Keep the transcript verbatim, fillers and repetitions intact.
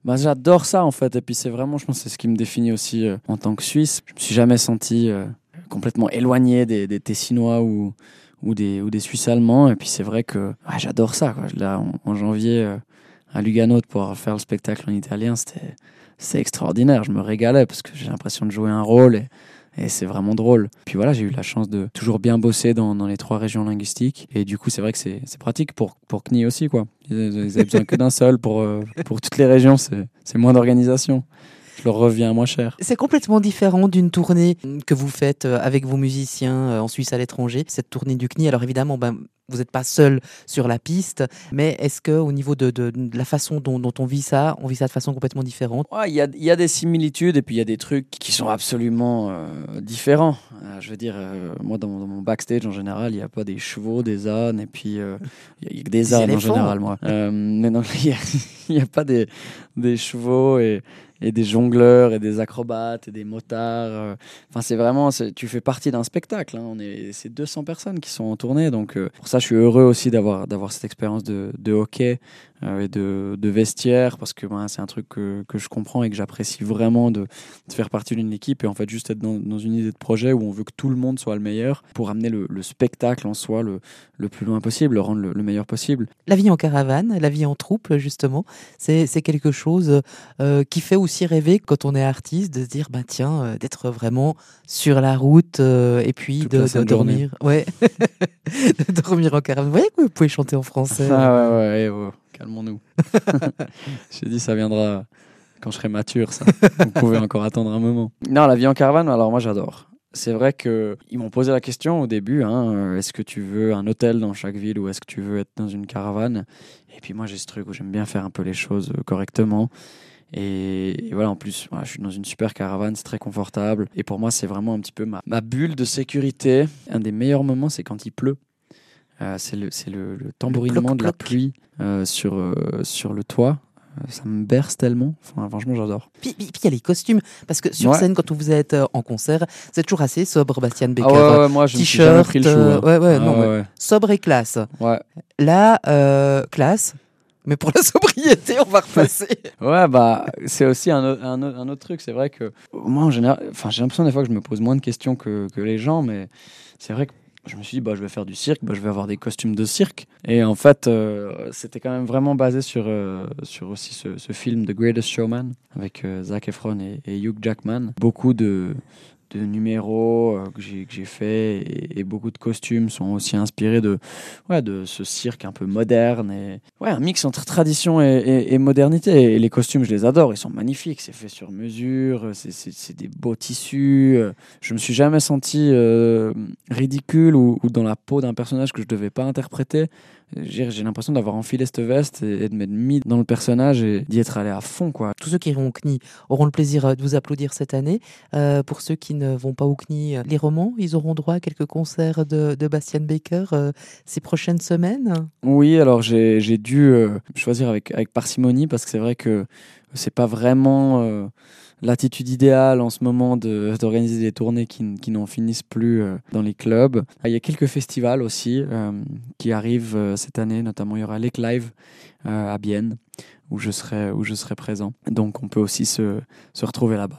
Bah, j'adore ça en fait, et puis c'est vraiment, je pense, que c'est ce qui me définit aussi euh, en tant que Suisse. Je me suis jamais senti euh, complètement éloigné des, des Tessinois ou, ou, des, ou des Suisses allemands, et puis c'est vrai que ouais, j'adore ça, quoi. Là, en, en janvier, euh, à Lugano, de pouvoir faire le spectacle en italien, c'était, c'était extraordinaire. Je me régalais parce que j'ai l'impression de jouer un rôle, et, et c'est vraiment drôle. Puis voilà, j'ai eu la chance de toujours bien bosser dans, dans les trois régions linguistiques, et du coup, c'est vrai que c'est, c'est pratique pour, pour C N I aussi, quoi. Ils, ils avaient besoin que d'un seul pour, euh, pour toutes les régions, c'est, c'est moins d'organisation. Je leur reviens moins cher. C'est complètement différent d'une tournée que vous faites euh, avec vos musiciens euh, en Suisse à l'étranger, cette tournée du C N I. Alors évidemment, ben, vous n'êtes pas seul sur la piste, mais est-ce qu'au niveau de, de, de la façon dont, dont on vit ça, on vit ça de façon complètement différente? Ouais, il y a, il y a des similitudes, et puis il y a des trucs qui sont absolument euh, différents. Euh, je veux dire, euh, moi dans mon, dans mon backstage en général, il n'y a pas des chevaux, des ânes, et puis euh, il y a que des Des ânes en éléphants. général, moi. Euh, mais non, il n'y a, il y a pas des, des chevaux et, et des jongleurs et des acrobates et des motards. euh. Enfin, c'est vraiment, c'est- tu fais partie d'un spectacle, hein. On est, c'est deux cents personnes qui sont en tournée, donc euh, pour ça, je suis heureux aussi d'avoir d'avoir cette expérience de, de hockey euh, et de, de vestiaire, parce que ben, c'est un truc que, que je comprends et que j'apprécie vraiment de, de faire partie d'une équipe, et en fait juste être dans, dans une idée de projet où on veut que tout le monde soit le meilleur pour amener le, le spectacle en soi le, le plus loin possible, le rendre le, le meilleur possible. La vie en caravane, la vie en troupe, justement, c'est, c'est quelque chose euh, qui fait aussi rêver quand on est artiste, de se dire, bah tiens, euh, d'être vraiment sur la route euh, et puis Toute de, la de sainte dormir. Ouais, de dormir en caravane. Vous voyez que vous pouvez chanter en français. Ah ouais, ouais, eh, oh, calmons-nous. J'ai dit, ça viendra quand je serai mature, ça. Vous pouvez encore attendre un moment. Non, la vie en caravane, alors moi j'adore. C'est vrai que ils m'ont posé la question au début, hein, euh, est-ce que tu veux un hôtel dans chaque ville ou est-ce que tu veux être dans une caravane? Et puis moi j'ai ce truc où j'aime bien faire un peu les choses euh, correctement. Et, et voilà, en plus, voilà, je suis dans une super caravane, c'est très confortable. Et pour moi, c'est vraiment un petit peu ma, ma bulle de sécurité. Un des meilleurs moments, c'est quand il pleut. Euh, c'est le, c'est le, le tambourinement de la ploc-ploc. pluie euh, sur, euh, sur le toit. Euh, ça me berce tellement. Enfin, franchement, j'adore. Puis puis- puis il y a les costumes, parce que sur Ouais. scène, quand vous êtes euh, en concert, c'est toujours assez sobre, Bastian Becker. Ah ouais, Euh, ouais, moi, je me suis jamais T-shirt, pris le chou. euh, Hein. ouais, ouais, Ah non, mais ouais, sobre et classe. ouais. Là, euh, classe, mais pour la sobriété, on va repasser. Ouais, bah, c'est aussi un, au- un, au- un autre truc. C'est vrai que moi, en général, enfin, j'ai l'impression des fois que je me pose moins de questions que, que les gens, mais c'est vrai que je me suis dit, bah, je vais faire du cirque, bah, je vais avoir des costumes de cirque. Et en fait, euh, c'était quand même vraiment basé sur, euh, sur aussi ce, ce film The Greatest Showman avec euh, Zac Efron et, et Hugh Jackman. Beaucoup de, de numéros euh, que j'ai que j'ai fait, et, et beaucoup de costumes sont aussi inspirés de, ouais, de ce cirque un peu moderne, et ouais, un mix entre tradition et, et- et modernité. Et les costumes, je les adore, ils sont magnifiques, c'est fait sur mesure, c'est c'est- c'est des beaux tissus. euh, Je me suis jamais senti euh, ridicule ou, ou dans la peau d'un personnage que je devais pas interpréter. J'ai j'ai l'impression d'avoir enfilé cette veste et, et de m'être mis dans le personnage et d'y être allé à fond, quoi. Tous ceux qui iront au C N I auront le plaisir euh, de vous applaudir cette année. Euh, pour ceux qui ne vont pas au C N I, euh, les romans, ils auront droit à quelques concerts de, de Bastian Becker euh, ces prochaines semaines. Oui, alors j'ai j'ai dû euh, choisir avec, avec parcimonie, parce que c'est vrai que c'est pas vraiment euh, l'attitude idéale en ce moment de, d'organiser des tournées qui, n- qui n'en finissent plus euh, dans les clubs. Ah, il y a quelques festivals aussi euh, qui arrivent euh, cette année, notamment il y aura Lake Live euh, à Bienne où je serai, où je serai présent. Donc on peut aussi se, se retrouver là-bas.